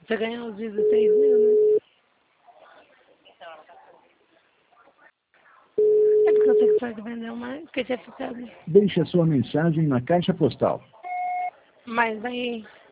Você ganhou os 16 mil, né? É porque eu sei que pode vender mais, porque tinha ficado. Deixe a sua mensagem na caixa postal. Mas aí